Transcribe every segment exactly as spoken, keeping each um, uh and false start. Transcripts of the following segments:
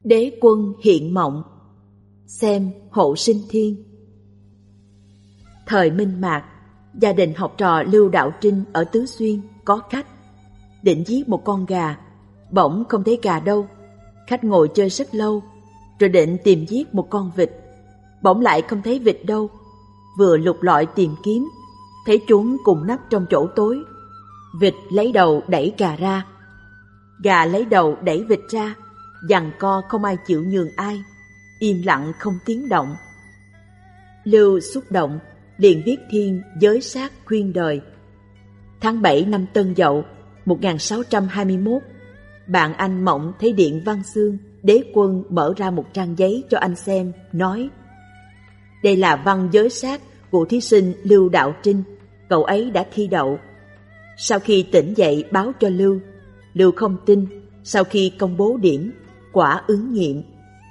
Đế quân hiện mộng, xem Hộ Sinh Thiên. Thời Minh Mạc, gia đình học trò Lưu Đạo Trinh ở Tứ Xuyên có khách, định giết một con gà, bỗng không thấy gà đâu. Khách ngồi chơi rất lâu, rồi định tìm giết một con vịt, bỗng lại không thấy vịt đâu. Vừa lục lọi tìm kiếm, thấy chúng cùng nấp trong chỗ tối. Vịt lấy đầu đẩy gà ra, gà lấy đầu đẩy vịt ra, giằng co không ai chịu nhường ai, im lặng không tiếng động. Lưu xúc động, liền viết thiên giới sát khuyên đời. Tháng bảy năm Tân Dậu một nghìn sáu trăm hai mươi mốt, bạn anh mộng thấy điện văn xương. Đế quân mở ra một trang giấy cho anh xem, nói: đây là văn giới sát của thí sinh Lưu Đạo Trinh, cậu ấy đã thi đậu. Sau khi tỉnh dậy báo cho Lưu. Lưu không tin, sau khi công bố điểm, quả ứng nghiệm.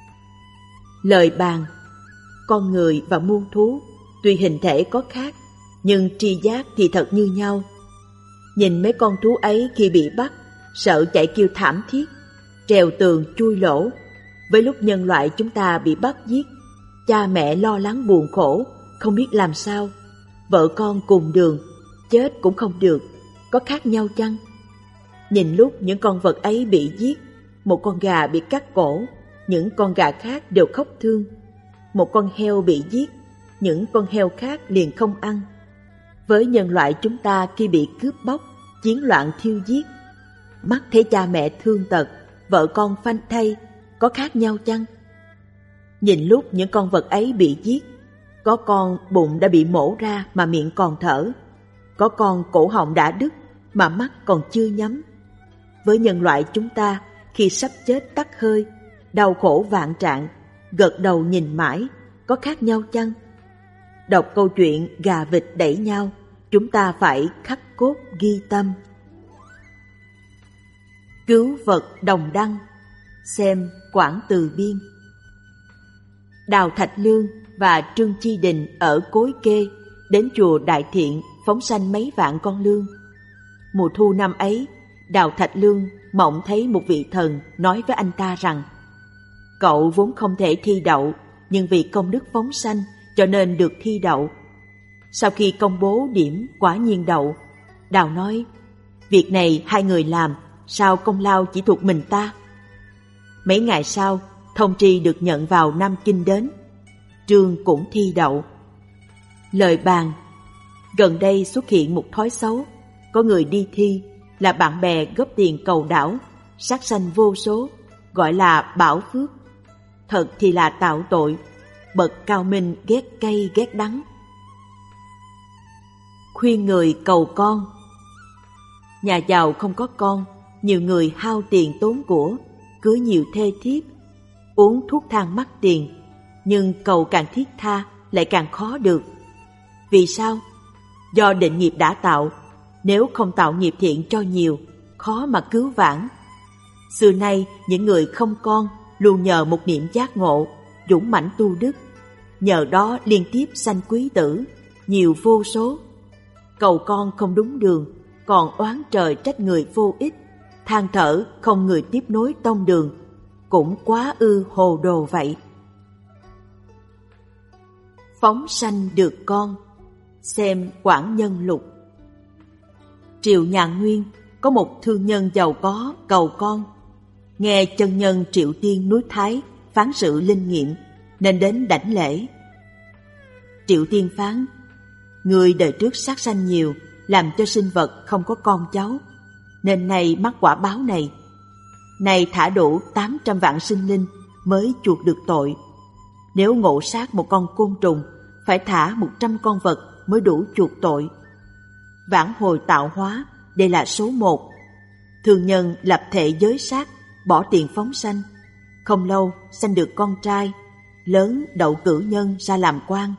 Lời bàn: con người và muôn thú tuy hình thể có khác, nhưng tri giác thì thật như nhau. Nhìn mấy con thú ấy khi bị bắt, sợ chạy kêu thảm thiết, trèo tường chui lỗ. Với lúc nhân loại chúng ta bị bắt giết, cha mẹ lo lắng buồn khổ, không biết làm sao. Vợ con cùng đường, chết cũng không được, có khác nhau chăng? Nhìn lúc những con vật ấy bị giết, một con gà bị cắt cổ, những con gà khác đều khóc thương. Một con heo bị giết, những con heo khác liền không ăn. Với nhân loại chúng ta khi bị cướp bóc, chiến loạn thiêu giết, mắt thấy cha mẹ thương tật, vợ con phanh thây, có khác nhau chăng? Nhìn lúc những con vật ấy bị giết, có con bụng đã bị mổ ra mà miệng còn thở, có con cổ họng đã đứt mà mắt còn chưa nhắm. Với nhân loại chúng ta, khi sắp chết tắt hơi, đau khổ vạn trạng, gật đầu nhìn mãi, có khác nhau chăng? Đọc câu chuyện gà vịt đẩy nhau, chúng ta phải khắc cốt ghi tâm. Cứu vật đồng đăng, xem Quảng Từ Biên. Đào Thạch Lương và Trương Chi Đình ở Cối Kê đến chùa Đại Thiện phóng sanh mấy vạn con lương. Mùa thu năm ấy, Đào Thạch Lương mộng thấy một vị thần nói với anh ta rằng: cậu vốn không thể thi đậu, nhưng vì công đức phóng sanh cho nên được thi đậu. Sau khi công bố điểm quả nhiên đậu, Đào nói: việc này hai người làm, sao công lao chỉ thuộc mình ta? Mấy ngày sau, thông tri được nhận vào Nam Kinh đến. Trương cũng thi đậu. Lời bàn: gần đây xuất hiện một thói xấu, có người đi thi là bạn bè góp tiền cầu đảo, sát sanh vô số, gọi là bảo phước. Thật thì là tạo tội, bậc cao minh ghét cay ghét đắng. Khuyên người cầu con. Nhà giàu không có con, nhiều người hao tiền tốn của, cưới nhiều thê thiếp, uống thuốc thang mắc tiền, nhưng cầu càng thiết tha lại càng khó được. Vì sao? Do định nghiệp đã tạo, nếu không tạo nghiệp thiện cho nhiều, khó mà cứu vãn. Xưa nay những người không con luôn nhờ một niệm giác ngộ, dũng mãnh tu đức, nhờ đó liên tiếp sanh quý tử, nhiều vô số. Cầu con không đúng đường, còn oán trời trách người vô ích, than thở không người tiếp nối tông đường, cũng quá ư hồ đồ vậy. Phóng sanh được con, xem Quảng Nhân Lục. Triệu Nhạn Nguyên có một thương nhân giàu có cầu con, nghe chân nhân Triệu Tiên núi Thái phán sự linh nghiệm nên đến đảnh lễ. Triệu Tiên phán: người đời trước sát sanh nhiều, làm cho sinh vật không có con cháu, nên nay mắc quả báo này. Này thả đủ tám trăm vạn sinh linh mới chuộc được tội. Nếu ngộ sát một con côn trùng, phải thả một trăm con vật mới đủ chuộc tội. Vãn hồi tạo hóa, đây là số một. Thương nhân lập thệ giới sát, bỏ tiền phóng sanh. Không lâu sanh được con trai, lớn đậu cử nhân ra làm quan.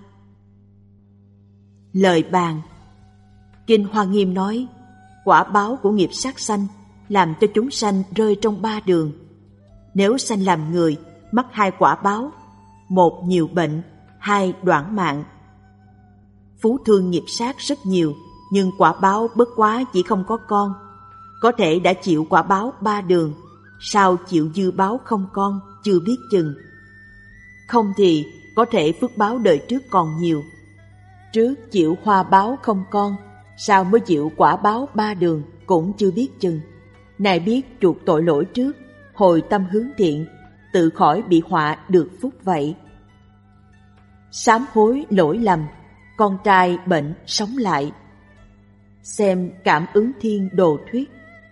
Lời bàn: Kinh Hoa Nghiêm nói, quả báo của nghiệp sát sanh làm cho chúng sanh rơi trong ba đường. Nếu sanh làm người, mắc hai quả báo: một nhiều bệnh, hai đoạn mạng. Phú thương nghiệp sát rất nhiều, nhưng quả báo bất quá chỉ không có con. Có thể đã chịu quả báo ba đường, sao chịu dư báo không con? chưa biết chừng. Không thì có thể phước báo đời trước còn nhiều. Trước chịu hoa báo không con, sao mới chịu quả báo ba đường cũng chưa biết chừng. Này biết chuộc tội lỗi trước, hồi tâm hướng thiện, tự khỏi bị họa được phúc vậy. Sám hối lỗi lầm, con trai bệnh sống lại. Xem Cảm ứng thiên đồ thuyết.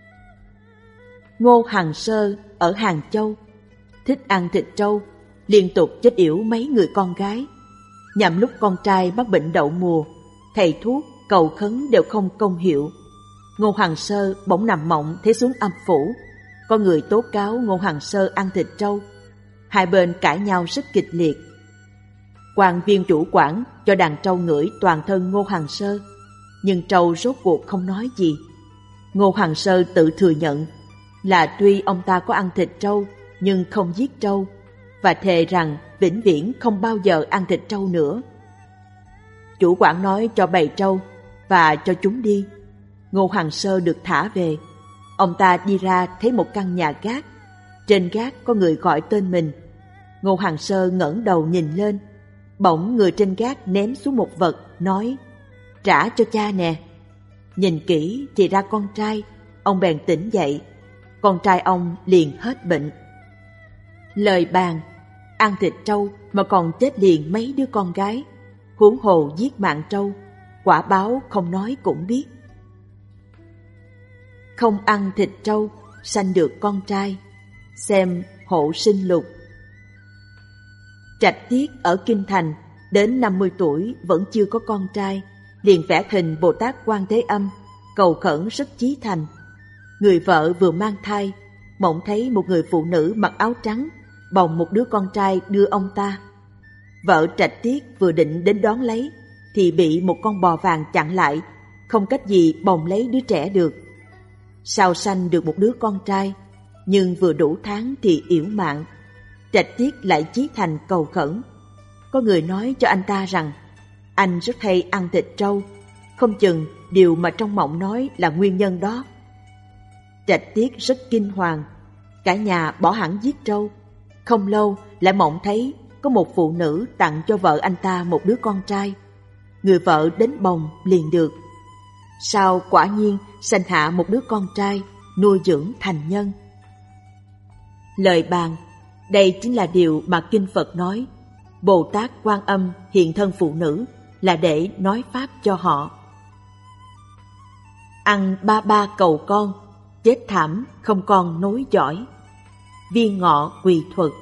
Ngô Hằng Sơ ở Hàng Châu thích ăn thịt trâu, liên tục chết yểu mấy người con gái. Nhằm lúc con trai mắc bệnh đậu mùa, thầy thuốc cầu khấn đều không công hiệu. Ngô Hằng Sơ bỗng nằm mộng thấy xuống âm phủ, có người tố cáo Ngô Hằng Sơ ăn thịt trâu. Hai bên cãi nhau rất kịch liệt. Quan viên chủ quản cho đàn trâu ngửi toàn thân Ngô Hằng Sơ, nhưng trâu rốt cuộc không nói gì. Ngô Hằng Sơ tự thừa nhận là tuy ông ta có ăn thịt trâu nhưng không giết trâu, và thề rằng vĩnh viễn không bao giờ ăn thịt trâu nữa. Chủ quản nói cho bầy trâu và cho chúng đi. Ngô Hằng Sơ được thả về. Ông ta đi ra thấy một căn nhà gác. Trên gác có người gọi tên mình. Ngô Hằng Sơ ngẩng đầu nhìn lên. Bỗng người trên gác ném xuống một vật, nói: "Trả cho cha nè." Nhìn kỹ thì ra con trai. Ông bèn tỉnh dậy. Con trai ông liền hết bệnh. Lời bàn: ăn thịt trâu mà còn chết liền mấy đứa con gái, huống hồ giết mạng trâu, quả báo không nói cũng biết. Không ăn thịt trâu, sanh được con trai. Xem Hộ Sinh Lục. Trạch Tiết ở Kinh Thành đến năm mươi tuổi vẫn chưa có con trai, liền vẽ hình Bồ Tát Quan Thế Âm, cầu khẩn rất chí thành. Người vợ vừa mang thai, mộng thấy một người phụ nữ mặc áo trắng bồng một đứa con trai đưa ông ta. Vợ Trạch Tiết vừa định đến đón lấy thì bị một con bò vàng chặn lại, không cách gì bồng lấy đứa trẻ được. Sau sanh được một đứa con trai, nhưng vừa đủ tháng thì yểu mạng. Trạch Tiết lại chí thành cầu khẩn. Có người nói cho anh ta rằng anh rất hay ăn thịt trâu, không chừng điều mà trong mộng nói là nguyên nhân đó. Trạch Tiết rất kinh hoàng, cả nhà bỏ hẳn giết trâu. Không lâu lại mộng thấy có một phụ nữ tặng cho vợ anh ta một đứa con trai. Người vợ đến bồng liền được. Sau quả nhiên sanh hạ một đứa con trai, nuôi dưỡng thành nhân. Lời bàn: đây chính là điều mà Kinh Phật nói Bồ Tát Quan Âm hiện thân phụ nữ là để nói pháp cho họ. Ăn ba ba cầu con, chết thảm không con nối dõi. Viên Ngọ Quỳ Thuật.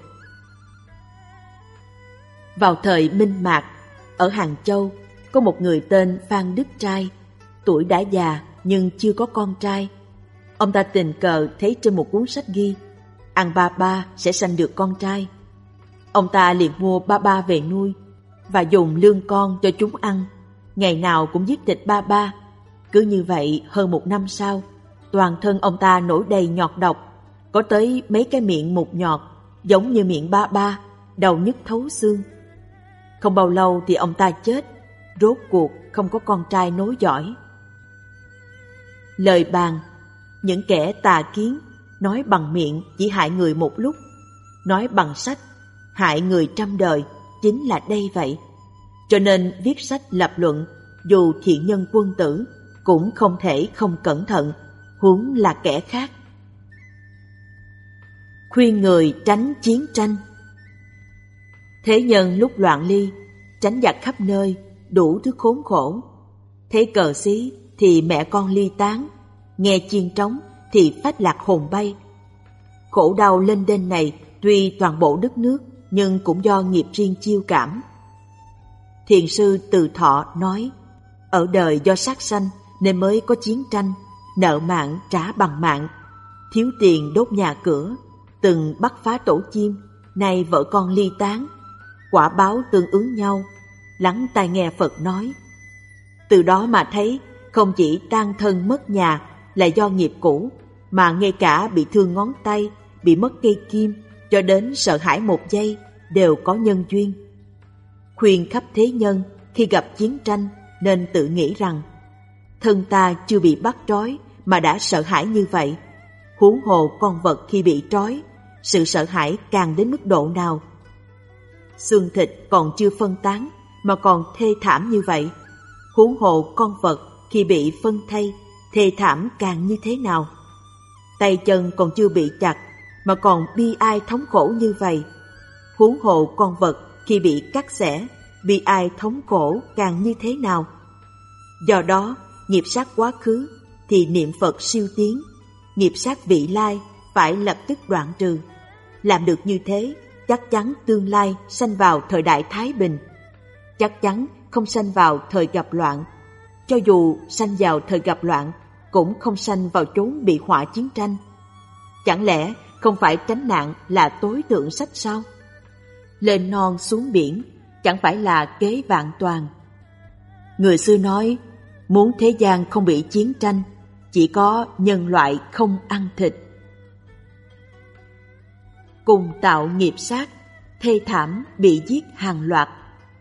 Vào thời Minh Mạc, ở Hàng Châu có một người tên Phan Đức Trai, tuổi đã già nhưng chưa có con trai. Ông ta tình cờ thấy trên một cuốn sách ghi ăn ba ba sẽ sanh được con trai. Ông ta liền mua ba ba về nuôi và dùng lương con cho chúng ăn, ngày nào cũng giết thịt ba ba. Cứ như vậy hơn một năm sau, toàn thân ông ta nổi đầy nhọt độc, có tới mấy cái miệng mụt nhọt giống như miệng ba ba, đầu nhức thấu xương. Không bao lâu thì ông ta chết, rốt cuộc không có con trai nối dõi. Lời bàn: những kẻ tà kiến nói bằng miệng chỉ hại người một lúc, nói bằng sách hại người trăm đời, chính là đây vậy. Cho nên viết sách lập luận, dù thiện nhân quân tử cũng không thể không cẩn thận, huống là kẻ khác. Khuyên người tránh chiến tranh. Thế nhân lúc loạn ly, tránh giặc khắp nơi, đủ thứ khốn khổ. Thấy cờ xí thì mẹ con ly tán, nghe chiên trống thì phách lạc hồn bay. Khổ đau lên đên này tuy toàn bộ đất nước, nhưng cũng do nghiệp riêng chiêu cảm. Thiền sư Từ Thọ nói, ở đời do sát sanh nên mới có chiến tranh, nợ mạng trả bằng mạng, thiếu tiền đốt nhà cửa, từng bắt phá tổ chim, nay vợ con ly tán, quả báo tương ứng nhau. Lắng tai nghe Phật nói. Từ đó mà thấy không chỉ tan thân mất nhà là do nghiệp cũ, mà ngay cả bị thương ngón tay, bị mất cây kim, cho đến sợ hãi một giây đều có nhân duyên. Khuyên khắp thế nhân khi gặp chiến tranh nên tự nghĩ rằng thân ta chưa bị bắt trói mà đã sợ hãi như vậy, huống hồ con vật khi bị trói, sự sợ hãi càng đến mức độ nào. Xương thịt còn chưa phân tán mà còn thê thảm như vậy, huống hồ con vật khi bị phân thây, thê thảm càng như thế nào. Tay chân còn chưa bị chặt mà còn bi ai thống khổ như vậy, huống hồ con vật khi bị cắt xẻ, bi ai thống khổ càng như thế nào. Do đó, nghiệp sát quá khứ thì niệm Phật siêu tiến, nghiệp sát vị lai phải lập tức đoạn trừ. Làm được như thế, chắc chắn tương lai sanh vào thời đại thái bình, chắc chắn không sanh vào thời gặp loạn. Cho dù sanh vào thời gặp loạn, cũng không sanh vào chốn bị họa chiến tranh. Chẳng lẽ không phải tránh nạn là tối thượng sách sao? Lên non xuống biển chẳng phải là kế vạn toàn. Người xưa nói, muốn thế gian không bị chiến tranh, chỉ có nhân loại không ăn thịt. Cùng tạo nghiệp sát, thê thảm bị giết hàng loạt.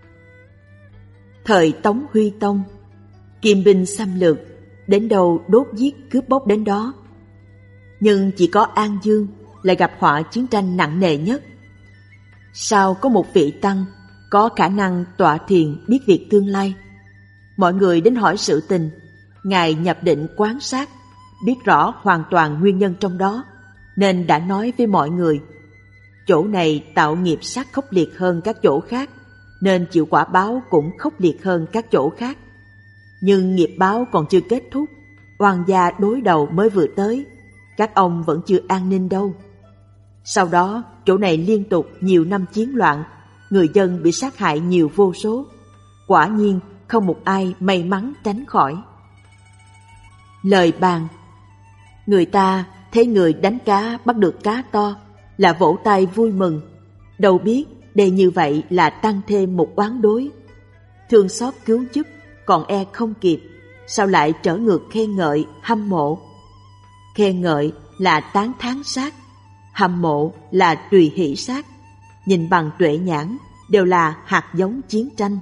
Thời Tống Huy Tông, kim binh xâm lược, đến đâu đốt giết cướp bóc đến đó. Nhưng chỉ có An Dương lại gặp họa chiến tranh nặng nề nhất. Sao có một vị tăng có khả năng tọa thiền biết việc tương lai? Mọi người đến hỏi sự tình, Ngài nhập định quan sát, biết rõ hoàn toàn nguyên nhân trong đó, nên đã nói với mọi người, chỗ này tạo nghiệp sát khốc liệt hơn các chỗ khác, nên chịu quả báo cũng khốc liệt hơn các chỗ khác. Nhưng nghiệp báo còn chưa kết thúc, oan gia đối đầu mới vừa tới, các ông vẫn chưa an ninh đâu. Sau đó, chỗ này liên tục nhiều năm chiến loạn, người dân bị sát hại nhiều vô số. Quả nhiên, không một ai may mắn tránh khỏi. Lời bàn: người ta thấy người đánh cá bắt được cá to là vỗ tay vui mừng, đâu biết đây như vậy là tăng thêm một oán đối. Thương xót cứu giúp còn e không kịp, sao lại trở ngược khen ngợi, hâm mộ? Khen ngợi là tán thán sát, hâm mộ là tùy hỷ sát, nhìn bằng tuệ nhãn đều là hạt giống chiến tranh.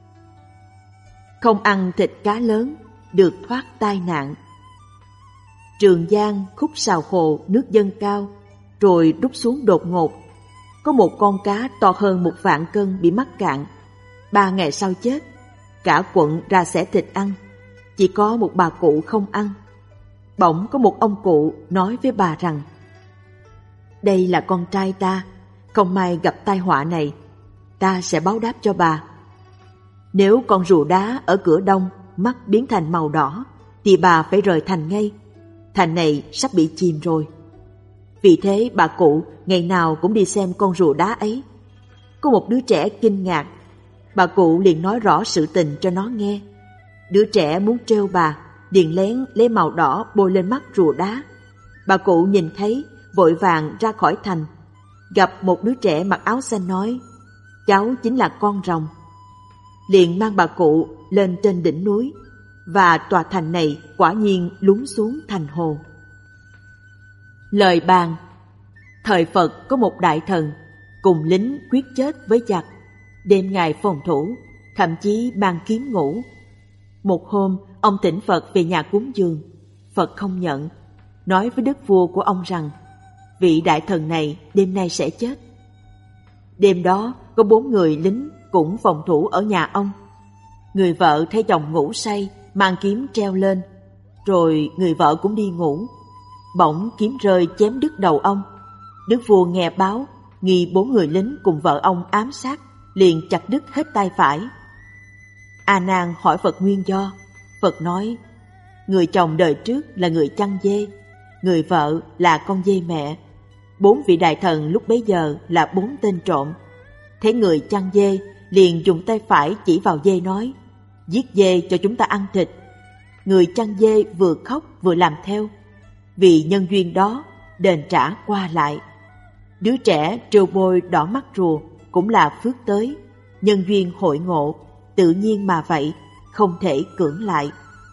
Không ăn thịt cá lớn, được thoát tai nạn. Trường Giang khúc sào hồ nước dâng cao, rồi rút xuống đột ngột. Có một con cá to hơn một vạn cân bị mắc cạn. Ba ngày sau chết, cả quận ra xẻ thịt ăn, chỉ có một bà cụ không ăn. Bỗng có một ông cụ nói với bà rằng, đây là con trai ta, không may gặp tai họa này, ta sẽ báo đáp cho bà. Nếu con rùa đá ở cửa đông mắt biến thành màu đỏ, thì bà phải rời thành ngay. Thành này sắp bị chìm rồi. Vì thế bà cụ ngày nào cũng đi xem con rùa đá ấy. Có một đứa trẻ kinh ngạc, bà cụ liền nói rõ sự tình cho nó nghe. Đứa trẻ muốn trêu bà, liền lén lấy màu đỏ bôi lên mắt rùa đá. Bà cụ nhìn thấy, vội vàng ra khỏi thành. Gặp một đứa trẻ mặc áo xanh nói, cháu chính là con rồng. Liền mang bà cụ lên trên đỉnh núi, và tòa thành này quả nhiên lún xuống thành hồ. Lời bàn: thời Phật có một đại thần, cùng lính quyết chết với giặc, đêm ngày phòng thủ, thậm chí mang kiếm ngủ. Một hôm, ông thỉnh Phật về nhà cúng dường. Phật không nhận, nói với đức vua của ông rằng, vị đại thần này đêm nay sẽ chết. Đêm đó, có bốn người lính cũng phòng thủ ở nhà ông. Người vợ thấy chồng ngủ say, mang kiếm treo lên, rồi người vợ cũng đi ngủ. Bỗng kiếm rơi chém đứt đầu ông. Đức vua nghe báo, nghi bốn người lính cùng vợ ông ám sát, liền chặt đứt hết tay phải. A Nan hỏi Phật nguyên do. Phật nói, người chồng đời trước là người chăn dê, người vợ là con dê mẹ. Bốn vị đại thần lúc bấy giờ là bốn tên trộm. Thấy người chăn dê, liền dùng tay phải chỉ vào dê nói, giết dê cho chúng ta ăn thịt. Người chăn dê vừa khóc vừa làm theo. Vì nhân duyên đó, đền trả qua lại. Đứa trẻ trêu bôi đỏ mắt rùa cũng là phước tới, nhân duyên hội ngộ, tự nhiên mà vậy, không thể cưỡng lại.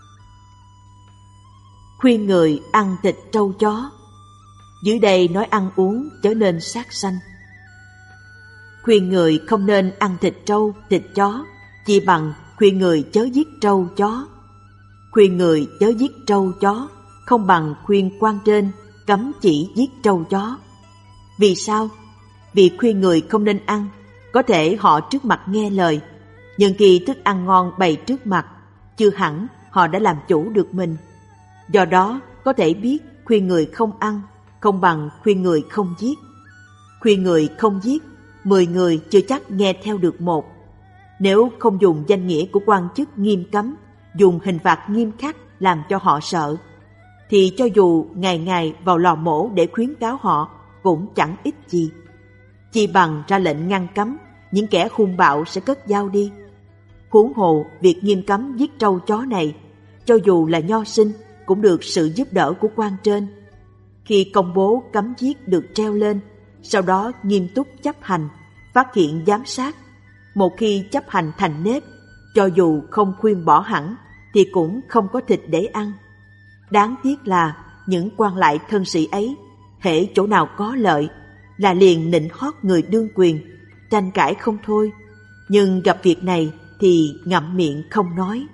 Khuyên người ăn thịt trâu chó. Dưới đây nói ăn uống trở nên sát sanh. Khuyên người không nên ăn thịt trâu, thịt chó, chỉ bằng khuyên người chớ giết trâu chó. Khuyên người chớ giết trâu chó, không bằng khuyên quan trên cấm chỉ giết trâu chó. Vì sao? Vì khuyên người không nên ăn, có thể họ trước mặt nghe lời, nhưng khi thức ăn ngon bày trước mặt, chưa hẳn họ đã làm chủ được mình. Do đó, có thể biết khuyên người không ăn không bằng khuyên người không giết. Khuyên người không giết, mười người chưa chắc nghe theo được một. Nếu không dùng danh nghĩa của quan chức nghiêm cấm, dùng hình phạt nghiêm khắc làm cho họ sợ, thì cho dù ngày ngày vào lò mổ để khuyến cáo họ cũng chẳng ích gì. Chỉ bằng ra lệnh ngăn cấm, những kẻ hung bạo sẽ cất dao đi. Huống hồ việc nghiêm cấm giết trâu chó này, cho dù là nho sinh cũng được sự giúp đỡ của quan trên. Khi công bố cấm giết được treo lên, sau đó nghiêm túc chấp hành, phát hiện giám sát. Một khi chấp hành thành nếp, cho dù không khuyên bỏ hẳn thì cũng không có thịt để ăn. Đáng tiếc là những quan lại thân sĩ ấy, hễ chỗ nào có lợi là liền nịnh hót người đương quyền, tranh cãi không thôi, nhưng gặp việc này thì ngậm miệng không nói.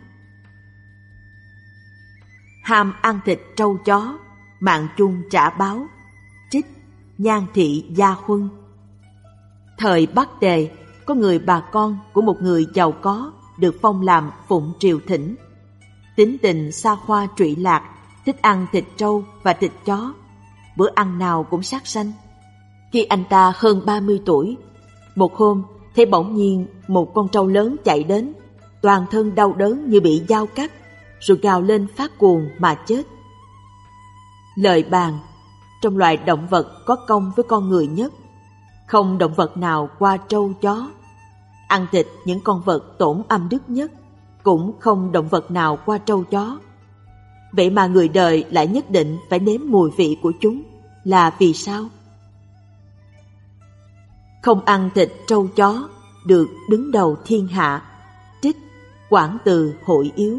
Ham ăn thịt trâu chó, mạng chung trả báo. Trích Nhan Thị Gia Huân. Thời Bắc Tề, có người bà con của một người giàu có được phong làm phụng triều thỉnh. Tính tình xa hoa trụy lạc, thích ăn thịt trâu và thịt chó, bữa ăn nào cũng sát sanh. Khi anh ta hơn ba mươi tuổi, một hôm thấy bỗng nhiên một con trâu lớn chạy đến, toàn thân đau đớn như bị dao cắt, rồi gào lên phát cuồng mà chết. Lời bàn: trong loài động vật có công với con người nhất, không động vật nào qua trâu chó. Ăn thịt những con vật tổn âm đức nhất, cũng không động vật nào qua trâu chó. Vậy mà người đời lại nhất định phải nếm mùi vị của chúng, là vì sao? Không ăn thịt trâu chó, được đứng đầu thiên hạ. Trích Quảng Từ Hội Yếu.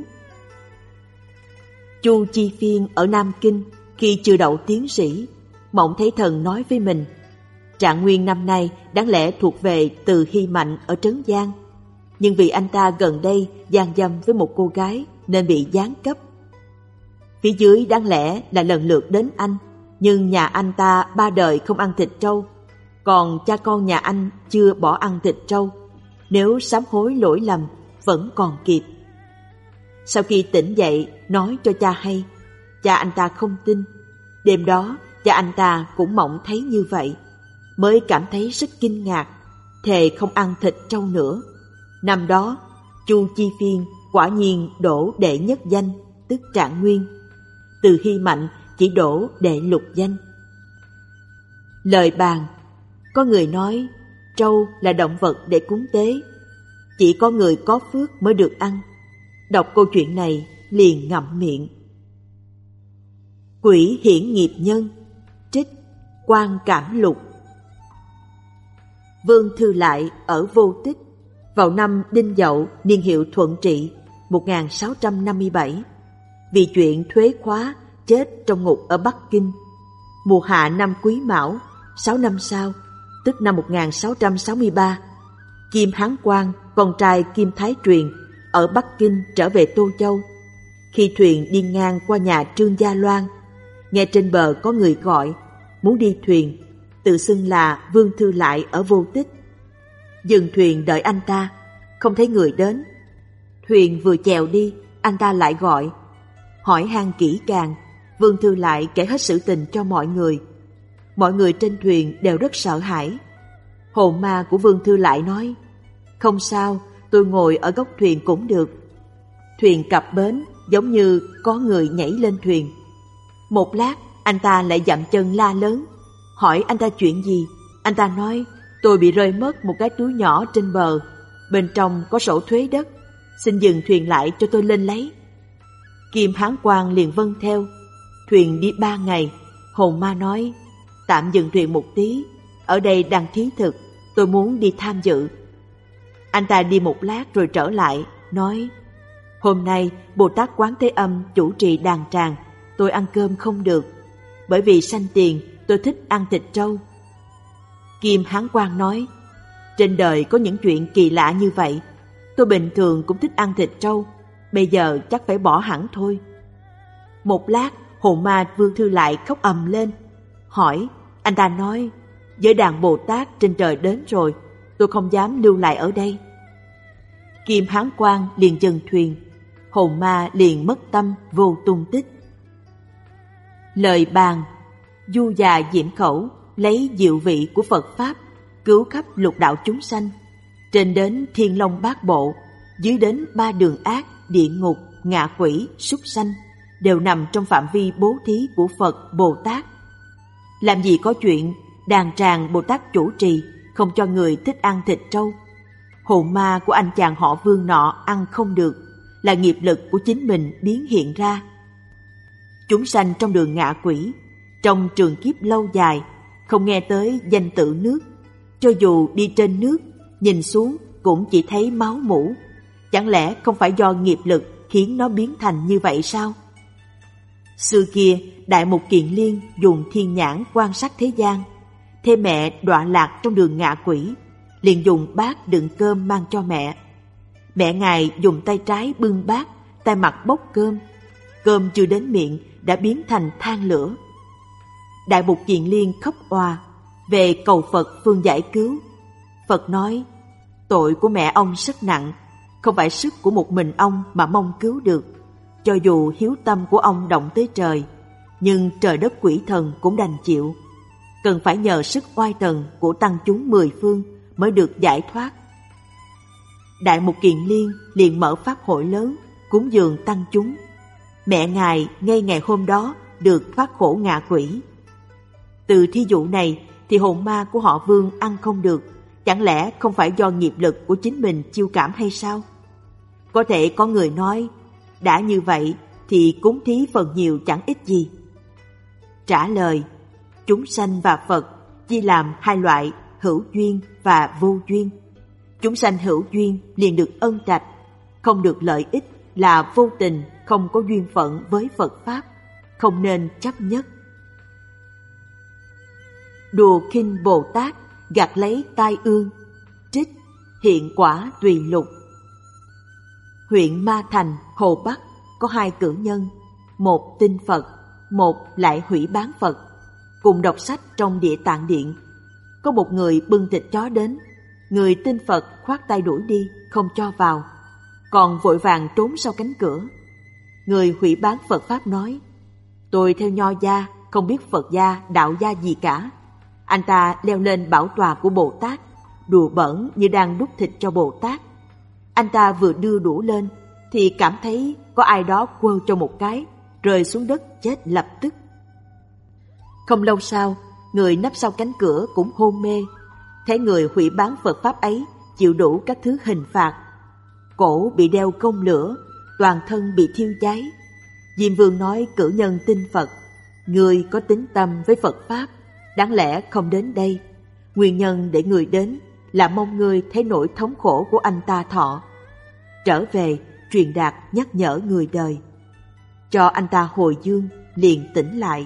Chu Chi Phiên ở Nam Kinh, khi chưa đậu tiến sĩ, mộng thấy thần nói với mình: trạng nguyên năm nay đáng lẽ thuộc về Từ Hy Mạnh ở Trấn Giang, nhưng vì anh ta gần đây gian dâm với một cô gái nên bị giáng cấp. Phía dưới đáng lẽ là lần lượt đến anh, nhưng nhà anh ta ba đời không ăn thịt trâu, còn cha con nhà anh chưa bỏ ăn thịt trâu. Nếu sám hối lỗi lầm vẫn còn kịp. Sau khi tỉnh dậy nói cho cha hay, cha anh ta không tin. Đêm đó cha anh ta cũng mộng thấy như vậy, mới cảm thấy rất kinh ngạc, thề không ăn thịt trâu nữa. Năm đó Chu Chi Phiên quả nhiên đổ đệ nhất danh, tức trạng nguyên. Từ Hy Mạnh chỉ đổ đệ lục danh. Lời bàn: có người nói trâu là động vật để cúng tế, chỉ có người có phước mới được ăn. Đọc câu chuyện này liền ngậm miệng. Quỷ hiển nghiệp nhân. Trích Quan Cảm Lục. Vương Thư Lại ở Vô Tích, vào năm Đinh Dậu niên hiệu Thuận Trị một nghìn sáu trăm năm mươi bảy, vì chuyện thuế khóa chết trong ngục ở Bắc Kinh. Mùa hạ năm Quý Mão, sáu năm sau, tức năm một nghìn sáu trăm sáu mươi ba, Kim Hán Quang, con trai Kim Thái Truyền, ở Bắc Kinh trở về Tô Châu. Khi thuyền đi ngang qua nhà Trương Gia Loan, nghe trên bờ có người gọi, muốn đi thuyền, tự xưng là Vương Thư Lại ở Vô Tích. Dừng thuyền đợi anh ta, không thấy người đến. Thuyền vừa chèo đi, anh ta lại gọi. Hỏi han kỹ càng, Vương Thư Lại kể hết sự tình cho mọi người. Mọi người trên thuyền đều rất sợ hãi. Hồn ma của Vương Thư Lại nói: không sao, tôi ngồi ở góc thuyền cũng được. Thuyền cập bến, giống như có người nhảy lên thuyền. Một lát, anh ta lại dậm chân la lớn. Hỏi anh ta chuyện gì? Anh ta nói: tôi bị rơi mất một cái túi nhỏ trên bờ, bên trong có sổ thuế đất, xin dừng thuyền lại cho tôi lên lấy. Kim Hán Quang liền vâng theo. Thuyền đi ba ngày, hồn ma nói: tạm dừng thuyền một tí, ở đây đang thí thực, tôi muốn đi tham dự. Anh ta đi một lát rồi trở lại, nói: hôm nay Bồ Tát Quán Thế Âm chủ trì đàn tràng, tôi ăn cơm không được, bởi vì sanh tiền tôi thích ăn thịt trâu. Kim Hán Quang nói: trên đời có những chuyện kỳ lạ như vậy, tôi bình thường cũng thích ăn thịt trâu, bây giờ chắc phải bỏ hẳn thôi. Một lát, hồn ma Vương Thư Lại khóc ầm lên. Hỏi, anh ta nói: với đàn Bồ Tát trên trời đến rồi, tôi không dám lưu lại ở đây. Kim Hán Quang liền dừng thuyền, hồn ma liền mất tâm vô tung tích. Lời bàn, Du già Diễm Khẩu lấy diệu vị của Phật Pháp cứu khắp lục đạo chúng sanh, trên đến Thiên Long Bát Bộ, dưới đến ba đường ác, địa ngục, ngạ quỷ, súc sanh đều nằm trong phạm vi bố thí của Phật Bồ Tát. Làm gì có chuyện đàn tràng Bồ Tát chủ trì không cho người thích ăn thịt trâu. Hồn ma của anh chàng họ Vương nọ ăn không được, là nghiệp lực của chính mình biến hiện ra. Chúng sanh trong đường ngạ quỷ, trong trường kiếp lâu dài, không nghe tới danh tự nước, cho dù đi trên nước, nhìn xuống cũng chỉ thấy máu mủ. Chẳng lẽ không phải do nghiệp lực khiến nó biến thành như vậy sao? Xưa kia, Đại Mục Kiền Liên dùng thiên nhãn quan sát thế gian, thế mẹ đọa lạc trong đường ngạ quỷ, liền dùng bát đựng cơm mang cho mẹ. Mẹ ngài dùng tay trái bưng bát, tay mặt bốc cơm. Cơm chưa đến miệng đã biến thành than lửa. Đại Mục Kiền Liên khóc òa, về cầu Phật phương giải cứu. Phật nói, tội của mẹ ông rất nặng, không phải sức của một mình ông mà mong cứu được. Cho dù hiếu tâm của ông động tới trời, nhưng trời đất quỷ thần cũng đành chịu. Cần phải nhờ sức oai thần của tăng chúng mười phương mới được giải thoát. Đại Mục Kiền Liên liền mở pháp hội lớn, cúng dường tăng chúng. Mẹ ngài ngay ngày hôm đó được thoát khổ ngạ quỷ. Từ thí dụ này thì hồn ma của họ Vương ăn không được, chẳng lẽ không phải do nghiệp lực của chính mình chiêu cảm hay sao? Có thể có người nói, đã như vậy thì cúng thí phần nhiều chẳng ích gì. Trả lời, chúng sanh và Phật chia làm hai loại hữu duyên và vô duyên. Chúng sanh hữu duyên liền được ân trạch, không được lợi ích là vô tình, không có duyên phận với Phật Pháp, không nên chấp nhất. Đùa khinh Bồ Tát gặt lấy tai ương, trích hiện quả tùy lục. Huyện Ma Thành, Hồ Bắc có hai cử nhân, một tin Phật, một lại hủy bán Phật, cùng đọc sách trong Địa Tạng Điện. Có một người bưng thịt chó đến, người tin Phật khoát tay đuổi đi, không cho vào, còn vội vàng trốn sau cánh cửa. Người hủy bán Phật Pháp nói, tôi theo nho gia, không biết Phật gia, đạo gia gì cả. Anh ta leo lên bảo tọa của Bồ Tát, đùa bỡn như đang đút thịt cho Bồ Tát. Anh ta vừa đưa đũa lên thì cảm thấy có ai đó quơ cho một cái, rơi xuống đất chết lập tức. Không lâu sau, người nấp sau cánh cửa cũng hôn mê. Thấy người hủy bán Phật Pháp ấy chịu đủ các thứ hình phạt. Cổ bị đeo công lửa, toàn thân bị thiêu cháy. Diêm Vương nói cử nhân tin Phật, người có tín tâm với Phật Pháp, đáng lẽ không đến đây. Nguyên nhân để người đến là mong người thấy nỗi thống khổ của anh ta thọ. Trở về, truyền đạt nhắc nhở người đời. Cho anh ta hồi dương, liền tỉnh lại.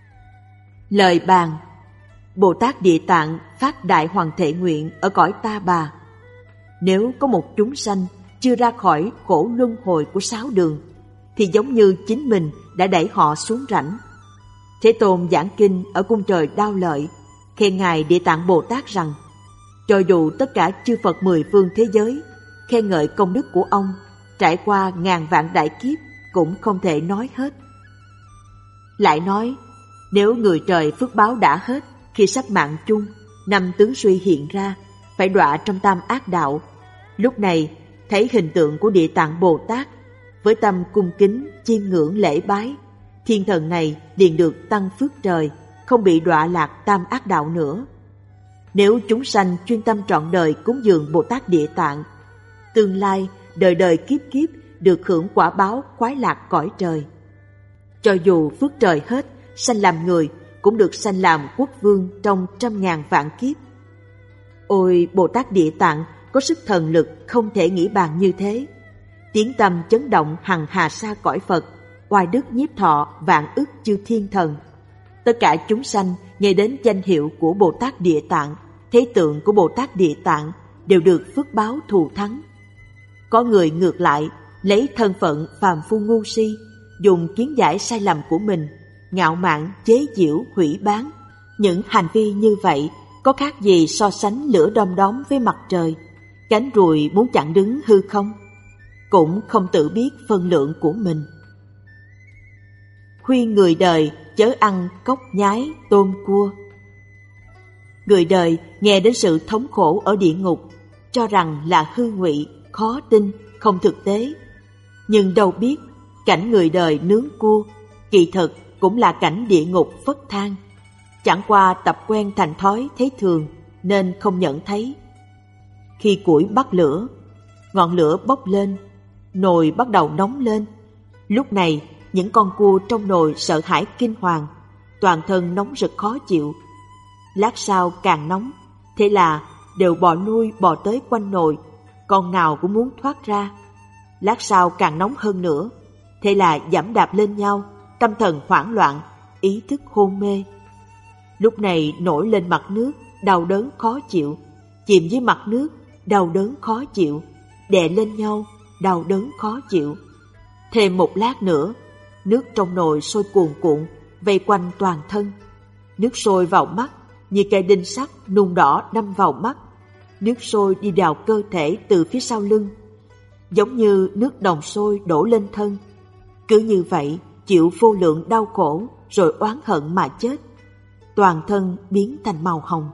Lời bàn, Bồ Tát Địa Tạng phát đại hoàng thệ nguyện ở cõi Ta Bà. Nếu có một chúng sanh chưa ra khỏi khổ luân hồi của sáu đường, thì giống như chính mình đã đẩy họ xuống rãnh. Thế Tôn giảng kinh ở cung trời Đao Lợi, khen ngài Địa Tạng Bồ Tát rằng, cho dù tất cả chư Phật mười phương thế giới khen ngợi công đức của ông, trải qua ngàn vạn đại kiếp cũng không thể nói hết. Lại nói, nếu người trời phước báo đã hết, khi sắp mạng chung, năm tướng suy hiện ra, phải đọa trong tam ác đạo. Lúc này, thấy hình tượng của Địa Tạng Bồ Tát, với tâm cung kính, chiêm ngưỡng lễ bái, thiên thần này liền được tăng phước trời, không bị đọa lạc tam ác đạo nữa. Nếu chúng sanh chuyên tâm trọn đời cúng dường Bồ Tát Địa Tạng, tương lai đời đời kiếp kiếp được hưởng quả báo khoái lạc cõi trời. Cho dù phước trời hết, sanh làm người cũng được sanh làm quốc vương trong trăm ngàn vạn kiếp. Ôi, Bồ Tát Địa Tạng có sức thần lực không thể nghĩ bàn như thế. Tiếng tâm chấn động hằng hà sa cõi Phật, oai đức nhiếp thọ vạn ức chư thiên thần. Tất cả chúng sanh nghe đến danh hiệu của Bồ Tát Địa Tạng, thế tượng của Bồ Tát Địa Tạng đều được phước báo thù thắng. Có người ngược lại lấy thân phận phàm phu ngu si, dùng kiến giải sai lầm của mình, ngạo mạn chế giễu hủy bán. Những hành vi như vậy có khác gì so sánh lửa đom đóm với mặt trời, cánh ruồi muốn chặn đứng hư không, cũng không tự biết phân lượng của mình. Khuyên người đời chớ ăn cóc nhái tôm cua. Người đời nghe đến sự thống khổ ở địa ngục, cho rằng là hư ngụy, khó tin, không thực tế. Nhưng đâu biết, cảnh người đời nướng cua, kỳ thực cũng là cảnh địa ngục phất than. Chẳng qua tập quen thành thói thấy thường, nên không nhận thấy. Khi củi bắt lửa, ngọn lửa bốc lên, nồi bắt đầu nóng lên. Lúc này, những con cua trong nồi sợ hãi kinh hoàng, toàn thân nóng rực khó chịu. Lát sau càng nóng, thế là đều bò nuôi bò tới quanh nồi, con nào cũng muốn thoát ra. Lát sau càng nóng hơn nữa, thế là giẫm đạp lên nhau, tâm thần hoảng loạn, ý thức hôn mê. Lúc này nổi lên mặt nước, đau đớn khó chịu, chìm dưới mặt nước, đau đớn khó chịu, đè lên nhau, đau đớn khó chịu. Thêm một lát nữa, nước trong nồi sôi cuồn cuộn, vây quanh toàn thân. Nước sôi vào mắt, như cây đinh sắt nung đỏ đâm vào mắt. Nước sôi đi vào cơ thể từ phía sau lưng, giống như nước đồng sôi đổ lên thân. Cứ như vậy, chịu vô lượng đau khổ, rồi oán hận mà chết. Toàn thân biến thành màu hồng.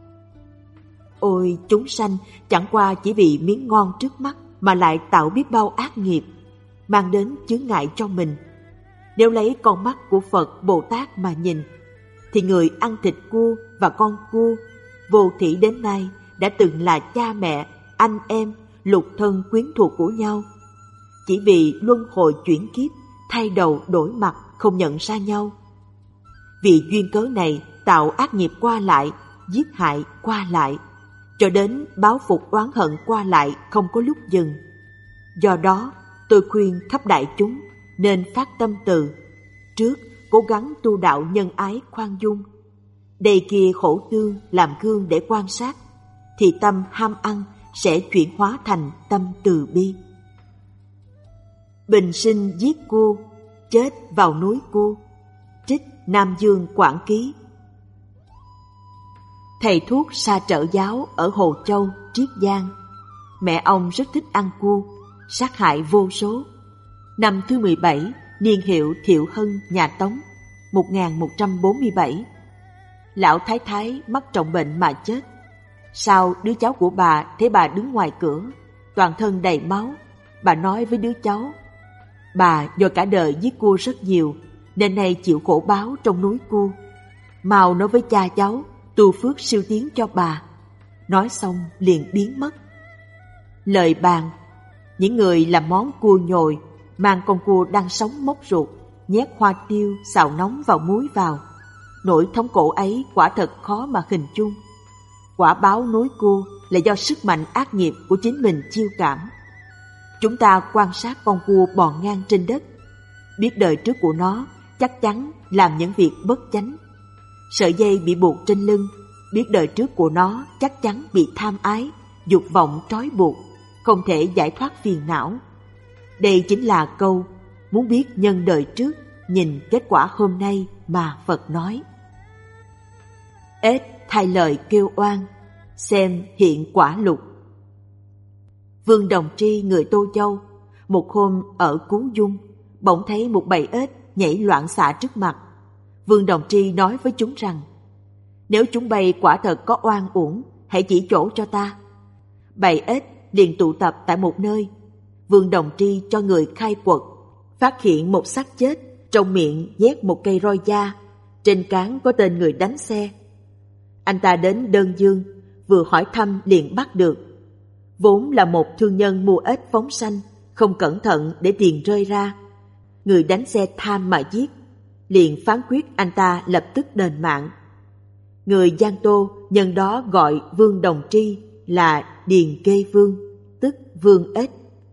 Ôi, chúng sanh chẳng qua chỉ vì miếng ngon trước mắt mà lại tạo biết bao ác nghiệp, mang đến chướng ngại cho mình. Nếu lấy con mắt của Phật Bồ Tát mà nhìn, thì người ăn thịt cua và con cua vô thỉ đến nay đã từng là cha mẹ, anh em, lục thân quyến thuộc của nhau. Chỉ vì luân hồi chuyển kiếp, thay đầu đổi mặt, không nhận ra nhau. Vì duyên cớ này tạo ác nghiệp qua lại, giết hại qua lại, cho đến báo phục oán hận qua lại không có lúc dừng. Do đó, tôi khuyên khắp đại chúng nên phát tâm từ, trước cố gắng tu đạo nhân ái khoan dung. Đây kia khổ tương làm gương để quan sát, thì tâm ham ăn sẽ chuyển hóa thành tâm từ bi. Bình sinh giết cua, chết vào núi cua. Trích Nam Dương Quảng Ký. Thầy thuốc sa trợ giáo ở Hồ Châu, Triết Giang. Mẹ ông rất thích ăn cua, sát hại vô số. Năm thứ mười bảy, niên hiệu Thiệu Hân, nhà Tống, một nghìn một trăm bốn mươi bảy. Lão thái thái mắc trọng bệnh mà chết. Sau đứa cháu của bà thấy bà đứng ngoài cửa, toàn thân đầy máu. Bà nói với đứa cháu, bà do cả đời giết cua rất nhiều, nên nay chịu khổ báo trong núi cua. Mau nói với cha cháu tu phước siêu tiến cho bà. Nói xong liền biến mất. Lời bàn, những người làm món cua nhồi, mang con cua đang sống móc ruột, nhét hoa tiêu xào nóng vào muối vào. Nỗi thống khổ ấy quả thật khó mà hình dung. Quả báo núi cua là do sức mạnh ác nghiệp của chính mình chiêu cảm. Chúng ta quan sát con cua bò ngang trên đất, biết đời trước của nó chắc chắn làm những việc bất chánh. Sợi dây bị buộc trên lưng, biết đời trước của nó chắc chắn bị tham ái, dục vọng trói buộc, không thể giải thoát phiền não. Đây chính là câu muốn biết nhân đời trước, nhìn kết quả hôm nay mà Phật nói. Ếch thay lời kêu oan, xem hiện quả lục. Vương Đồng Tri người Tô Châu, một hôm ở Cú Dung, bỗng thấy một bầy ếch nhảy loạn xạ trước mặt. Vương Đồng Tri nói với chúng rằng, nếu chúng bay quả thật có oan uổng, hãy chỉ chỗ cho ta. Bầy ếch liền tụ tập tại một nơi. Vương Đồng Tri cho người khai quật, phát hiện một xác chết, trong miệng nhét một cây roi da, trên cán có tên người đánh xe. Anh ta đến Đơn Dương, vừa hỏi thăm liền bắt được. Vốn là một thương nhân mua ếch phóng sanh, không cẩn thận để tiền rơi ra. Người đánh xe tham mà giết, liền phán quyết anh ta lập tức đền mạng. Người Giang Tô nhân đó gọi Vương Đồng Tri là Điền Kê Vương, tức Vương Ếch.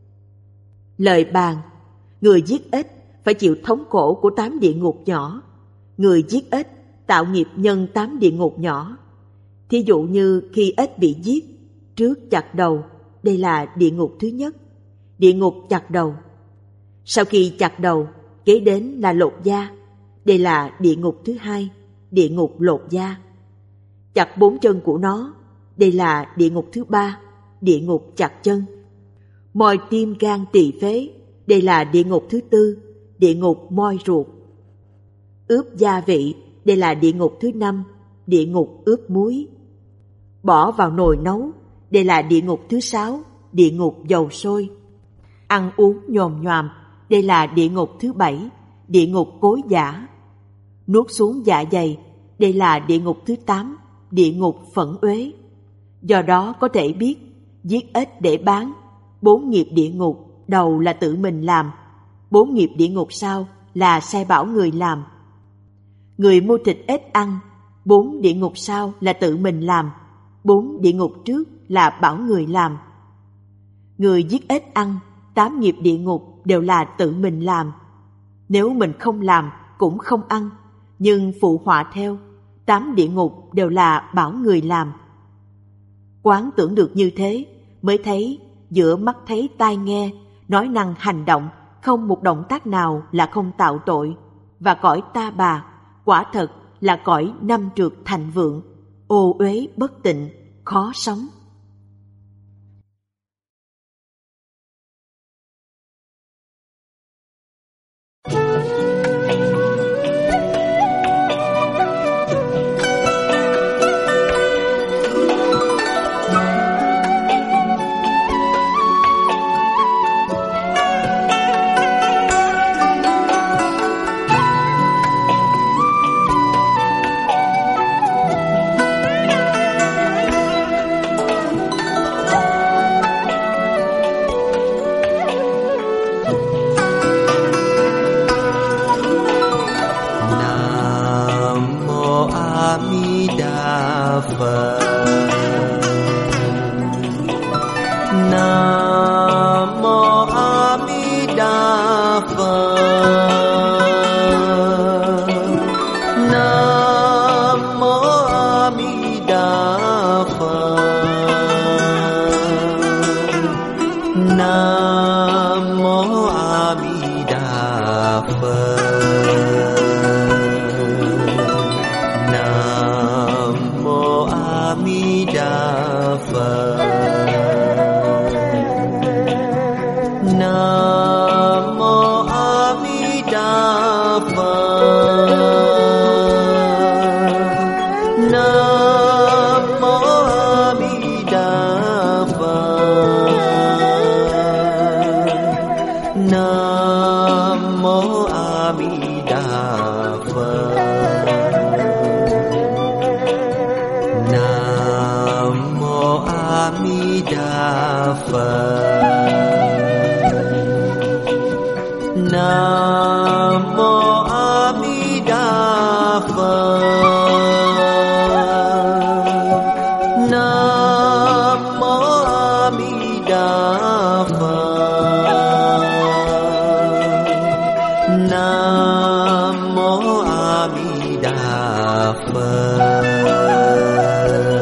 Lời bàn, người giết ếch phải chịu thống khổ của tám địa ngục nhỏ. Người giết ếch tạo nghiệp nhân tám địa ngục nhỏ. Thí dụ như khi ếch bị giết, trước chặt đầu, đây là địa ngục thứ nhất, địa ngục chặt đầu. Sau khi chặt đầu, kế đến là lột da, đây là địa ngục thứ hai, địa ngục lột da. chặt bốn chân của nó, đây là địa ngục thứ ba, địa ngục chặt chân. Moi tim gan tỳ phế, đây là địa ngục thứ tư, địa ngục moi ruột. Ướp gia vị, đây là địa ngục thứ năm, địa ngục ướp muối. Bỏ vào nồi nấu, đây là địa ngục thứ sáu, địa ngục dầu sôi. Ăn uống nhòm nhòm, đây là địa ngục thứ bảy, địa ngục cối giã. Nuốt xuống dạ dày, đây là địa ngục thứ tám, địa ngục phẫn uế. Do đó có thể biết, giết ếch để bán, bốn nghiệp địa ngục đầu là tự mình làm, bốn nghiệp địa ngục sau là sai bảo người làm. Người mua thịt ếch ăn, bốn địa ngục sau là tự mình làm, bốn địa ngục trước là bảo người làm. Người giết ếch ăn, tám nghiệp địa ngục đều là tự mình làm. Nếu mình không làm cũng không ăn, nhưng phụ họa theo, tám địa ngục đều là bảo người làm. Quán tưởng được như thế, mới thấy giữa mắt thấy tai nghe, nói năng hành động, không một động tác nào là không tạo tội. Và cõi ta bà, quả thật là cõi năm trượt thành vượng, ô uế bất tịnh, khó sống.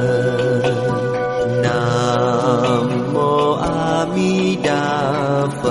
Phật.